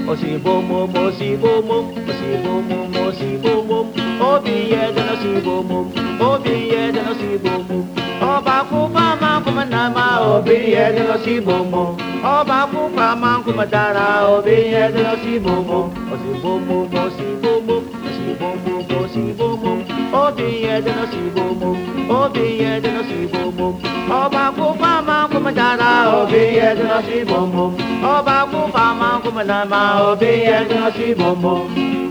si bom bom, o si bom bom, o si bom bom, o si bom bom. Obiye de no si bom bom, obiye de no si bom bom. Oba kupa man kuma nama, obiye de no si bom bom. Oba kupa man kuma dara, obiye de no si bom bom. O si bom bom, o si bom bom, o si bom bom, o si bom bom. Obiye de no si bom bom, obiye de no si bom bom. Oba kupa man kuma dara, obiye de no si bom bom. Oba kupa man kuma nama, obiye de no si bom bom.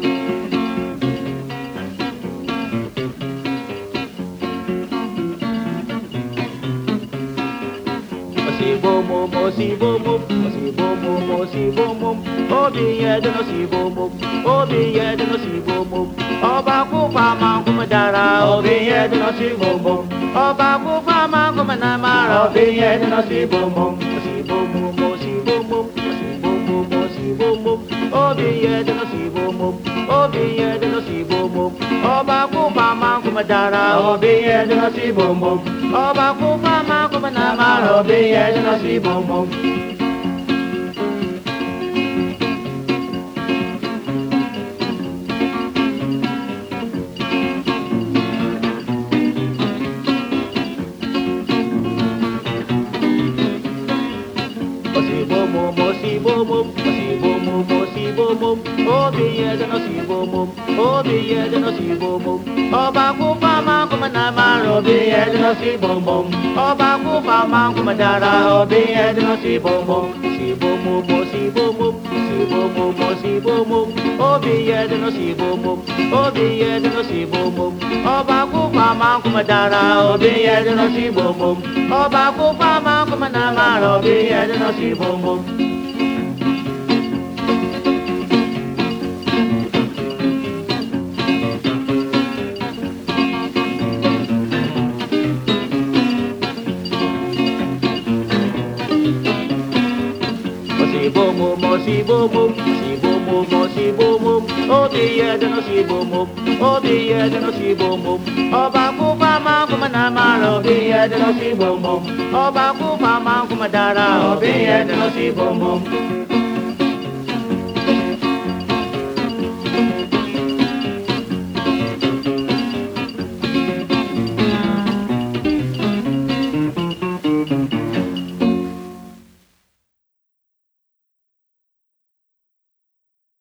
Si bom bom, o si bom bom, o si bom bom, o si bom bom. Obiye de no si bom bom, obiye de no si bom bom. Oba kupa man kuma dara, obiye de no si bom bom. Oba kupa man kuma nama, obiye de no si bom bom. O si bom bom, o si bom bom, o si bom bom, o si bom bom. Obiye de no si bom bom, obiye de no si bom bom. Oba kupa man kuma dara, obiye de no si bom bom. Oba kupa man kuma nama, obiye de no si bom bom. Si bom bom, o si bom bom, o si bom bom, o si bom bom. Obiye de no si bom bom, obiye de no si bom bom. Oba kupa man kuma nama, obiye de no si bom bom. Oba kupa man kuma dara, obiye de no si bom bom. Si bom bom, o si bom bom, si bom bom, o si bom bom. Obiye de no si bom bom, obiye de no si bom bom. Oba kupa man kuma dara, obiye de no si bom bom. Oba kupa man kuma nama, obiye de no si bom bom. Si bom bom, o si bom bom, si bom bom, o si bom bom. Obiye de no si bom bom, obiye de no si bom bom. Oba kupa man kuma nama, obiye de no si bom bom. Oba kupa man kuma dara, obiye de no si bom bom.